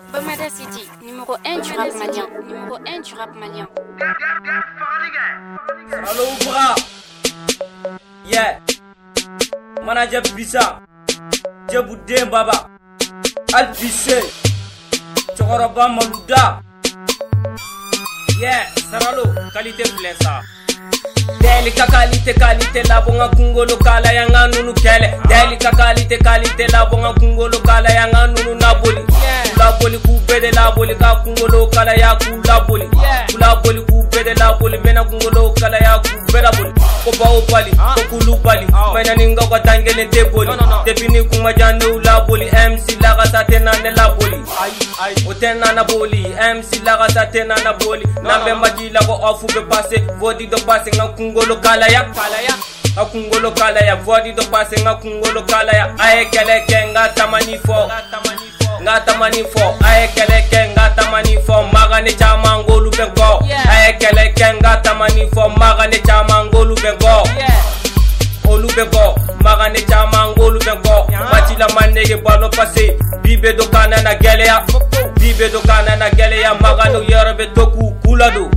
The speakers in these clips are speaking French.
Bamada City, numéro 1 du rap malien. Numéro 1 du rap malien. Allo bra. Yeah. Manager Bisa. Jebudem baba. Albise. Chokoroba maluda. Yeah, Saralo, qualité plein ça. Delika qualité la bonga kungolo kala yanga nunu kele. Delika qualité la bonga kungolo kala yanga nunu naboli. La boli kubede la boli ka kungolo kala ya kula boli. Kula boli kubede la boli mena kungolo kala ya kubeda boli. Ko bawo bali, ko kulu bali. Mena ninga kwa tangele te boli. Depini kuma janu la boli. MC la gasa tena ne la boli. O tena na boli. MC la gasa tena na boli. Nambe maji la ko ofu be passe. Vodi do passe nga kungolo kala ya. Akungolo kala ya. Vodi do passe nga kungolo kala ya. Aye kele kenga tamani fo. Ngata manifo, aye keleke ngata manifo, magane chama ngolu bengo. Aye keleke ngata manifo, magane chama ngolu bengo. Olu bengo, magane chama ngolu bengo. Matila manege balo passe, bibe do kana na geleya. Bibe do kana na geleya, magano yerbe toku kuladu.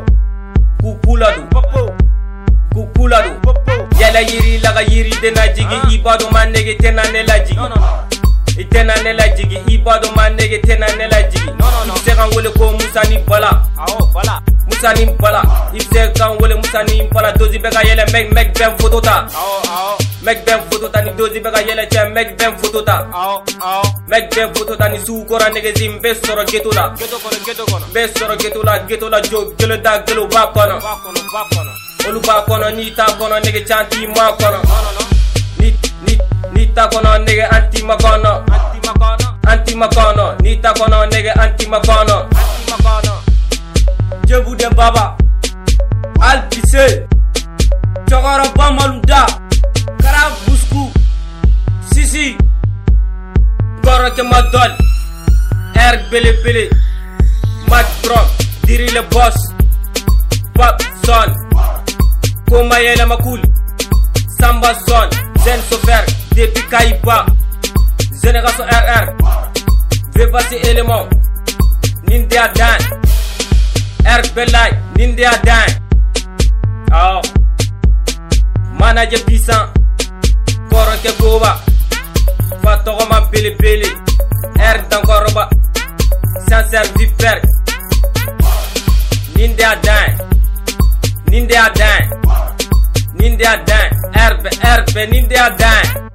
Kukuladu. Yala yiri laga yiri dena jigi, ibado manege tena nela jigi. Itena nela jigi, ibado manege tena nela jigi. Ibse wole ko musani bala. Musani bala. Ibse wole musani bala. Dozi bega yele meg ben fotota. Meg ben fotota ni dozi bega yele che meg ben fotota. Meg ben fotota ni sukora nege zimbe soro getola. Be soro getola jo gelo da gelo ba kono. Olu ba kono ni ta kono nege chanti ma kono. Nita kono nege anti makono. Anti makono. Nita kono nege anti makono. Jebudem baba. Albise. Chokoroba maluda. Karabusku. Sisi. Goroke madol. Air bele. Mad Bron. Diri le boss. Pop son. Koma yele makul. Samba son. Zen Sofer, depuis Kaiba, Génération RR, Vivasi élément, Nindia Dan, RP Light, Nindia Dan, oh, Manager Puissant, Koronke Goba, Fatoroma Pele, R Dankoroba, Sincère Viper, Nindia Dan, RP, Nindia Dan.